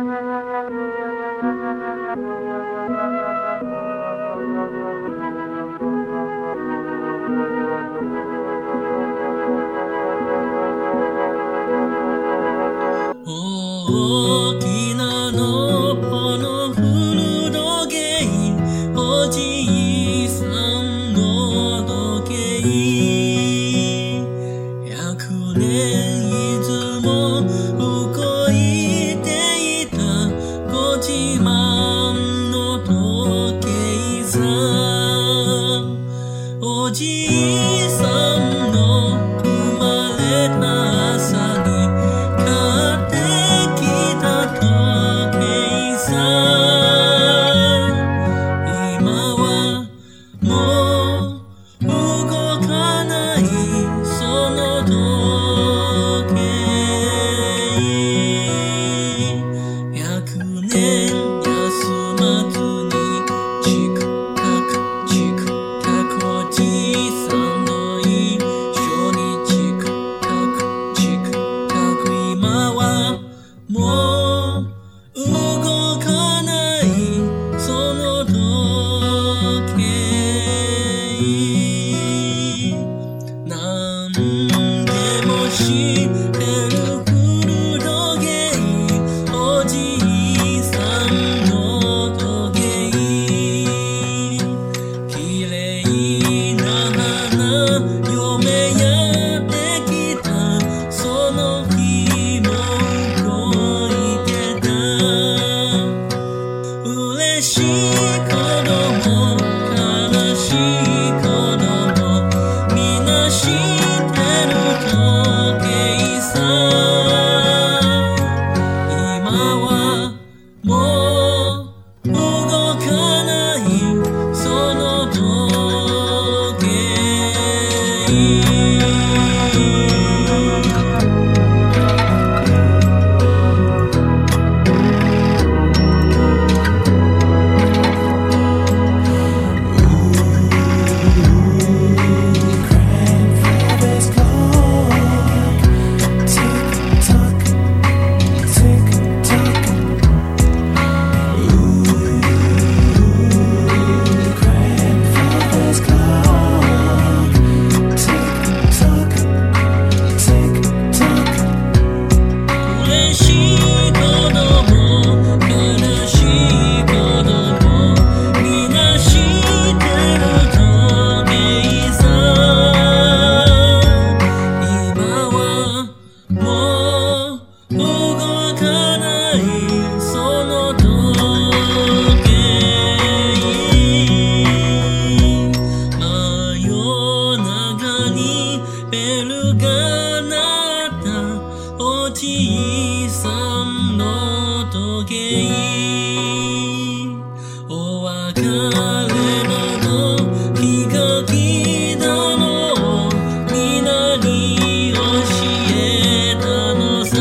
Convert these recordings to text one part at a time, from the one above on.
大きなのこの古時計、おじいさんの時計、100年いつも動いていたご自慢の時計さ、おじいさんの生まれた朝に買ってきた時計さ、今はもう動かないその時計、100年休まずにチクタクチクタク、おじいさんの一緒にチクタクチクタク、今はもう動かないその時計、なんでも知ってる古時計、おじいさんの時計、綺麗な花嫁やってきたその日も動いてた、嬉しい子供悲しい子供みんな知ってる時計さ、今はもう動かないその時計。ベルが鳴ったおじいさんの時計、お別れの日が来たのを皆に教えたのさ、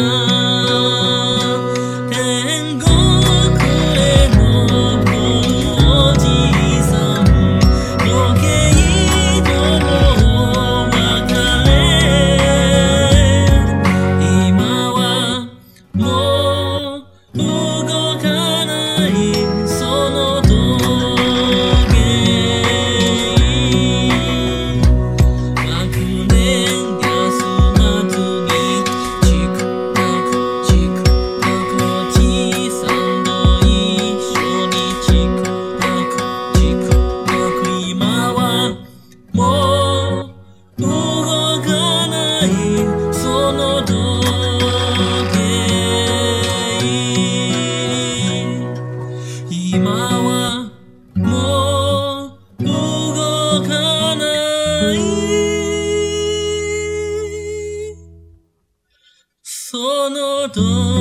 天国へ昇るおじいさん、時計との別れ、今はもう動かないその時計、100年休まずにチクタクチクタク、おじいさんと一緒にチクタクチクタク、今はもう動かないその時計、今はもう動かないその時計。